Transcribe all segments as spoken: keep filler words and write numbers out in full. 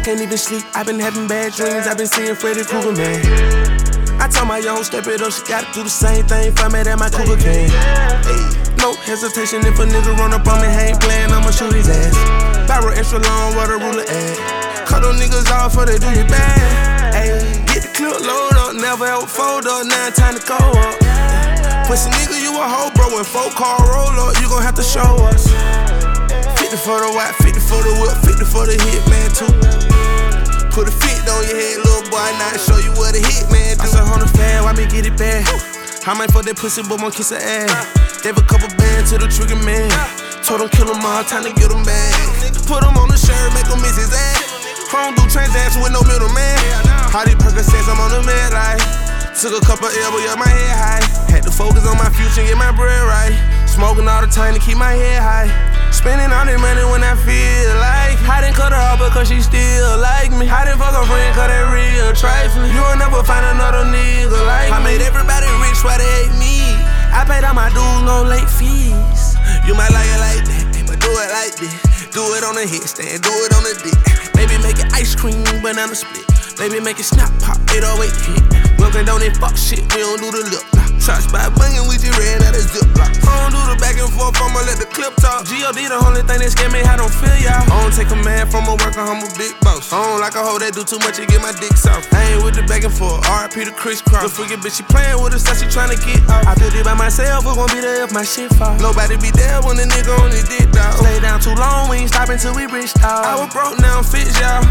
can't even sleep, I've been having bad dreams, I've been seeing Freddy Krueger, man. I told my young step it up, she gotta do the same thing for me that my cougar can. Hey, no hesitation, if a nigga run up on me, I ain't playing, I'ma shoot his ass. Barrel extra long, where the ruler at? Cut them niggas off, for they do you bad. Hey, get the clip load up, never ever fold up, now time to go up. Pussy nigga, you a hoe, bro, when four car roll up, you gon' have to show us. fifty for the white, fifty for the whip, fifty for the hit, man, too. Put a fit on your head, little boy, now show you what a hit, man, do. I said, on the fan, why me get it back? I might fuck that pussy, but won't kiss her ass. Gave a couple bands to the trigger man. Told him kill him all, time to get him back. Put him on the shirt, make him miss his ass. I don't do transactions with no middleman. How these Percocets, I'm on the med life. Took a couple L, but yeah, my head high. Had to focus on my future and get my bread right. Smoking all the time to keep my head high. Spending all that money when I feel like I didn't cut her off because she still like me. I didn't fuck her friend cause they real trifling. You'll never find another nigga like me. I made everybody rich, why they hate me? I paid all my dues, no late fees. You might like it like that, but do it like this. Do it on the headstand, do it on the dick. Baby make it ice cream, banana split. Baby make it snap pop, eight oh eight hit. Welcome don't they fuck shit, we don't do the lip lock. Shots by bangin', we just ran out of zip lock. I don't do the back and forth, I'ma let the clip talk. G O D the only thing that scare me, I don't feel y'all. I don't take a man from a worker, I'm a big boss. I don't like a hoe that do too much and get my dick soft. I ain't with the back and forth, R I P to Chris Cross. The freaking bitch, she playin' with us, so she tryna get off. I built it by myself, who gon' be there if my shit fall? Nobody be there when the nigga on his dick, dawg. Stay down too long, we ain't stop until we rich, dawg. I was broke, now I'm fit, y'all.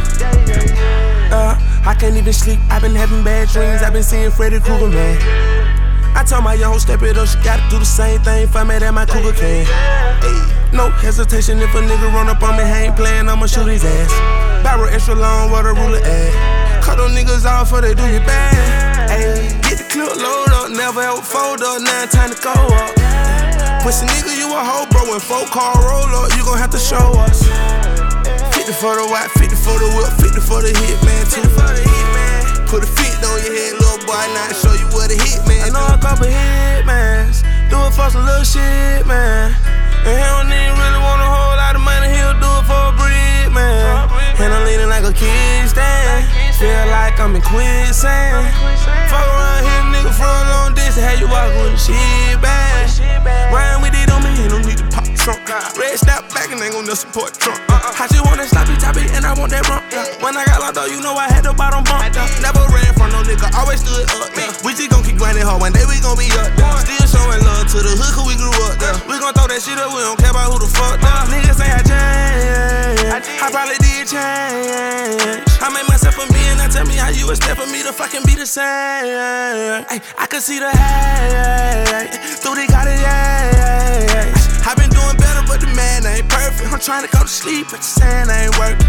Uh, I can't even sleep, I've been having bad dreams, I've been seeing Freddy Krueger, man. I told my young step it up, she gotta do the same thing for me that my cougar can. Hey, no hesitation, if a nigga run up on me, I ain't playing, I'ma shoot his ass. Barrel extra long, where the ruler at? Cut them niggas off, for they do you bad. Hey, get the clip load up, never ever fold up, now time to go up. Pussy nigga, you a hoe, bro, when four car roll up, you gon' have to show us. fifty for the white, fifty for the whip, fifty for the hit, man, too. Put a fit on your head, little boy, now show you what a hit, man. I know a couple hit, mans. Do it for some little shit, man. And he don't even really want a whole lot of money, he'll do it for a breed, man. And I'm leaning like a kid stand. Feel like I'm in quicksand. Fuck around here, nigga, from long distance. How you walk with the shit bag? Ryan with it on me, he don't need to pop trunk. Red snap back and ain't gon' no support trunk. I just wanna stop it, top it, and I want that rump. When I got locked up, you know I had the bottom bump. Never ran from no nigga, always stood up. We just gon' keep grinding hard, one day we gon' be up there. Still showing love to the hood, cause we grew up there. We gon' throw that shit up, we don't care about who the fuck there. Niggas say I changed, I probably did change. I made myself a million, now tell me how you expect for me to fucking be the same. Ay, I can see the hate, through they got it, yeah. I been doing better, but the man ain't perfect. I'm trying to go to sleep, but the sand ain't working.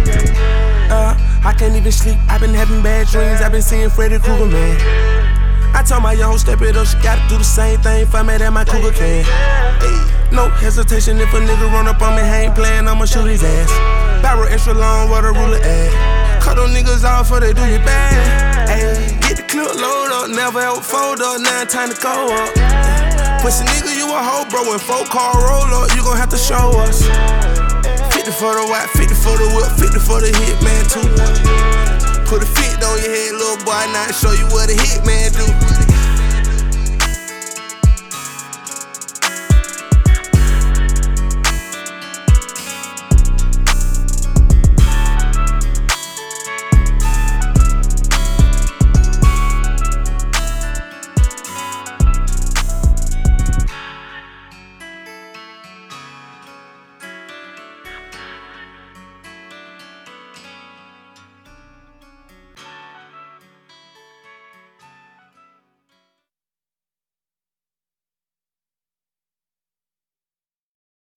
Uh, I can't even sleep, I've been having bad dreams, I've been seeing Freddy Krueger, man. I told my young step it up, she gotta do the same thing for me that my cougar can. Hey, no hesitation, if a nigga run up on me, I ain't playing, I'ma shoot his ass. Barrel extra long, where the ruler at? Cut them niggas off, for they do you bad. Hey, get the clip load up, never ever fold up, now time to go up. Pussy nigga, you a hoe, bro, when four car roll up, you gon' have to show us. fifty for the white, fifty for the whip, fifty for the hit, man, too. Put a fit on your head, little boy, now show you what a hit, man, do.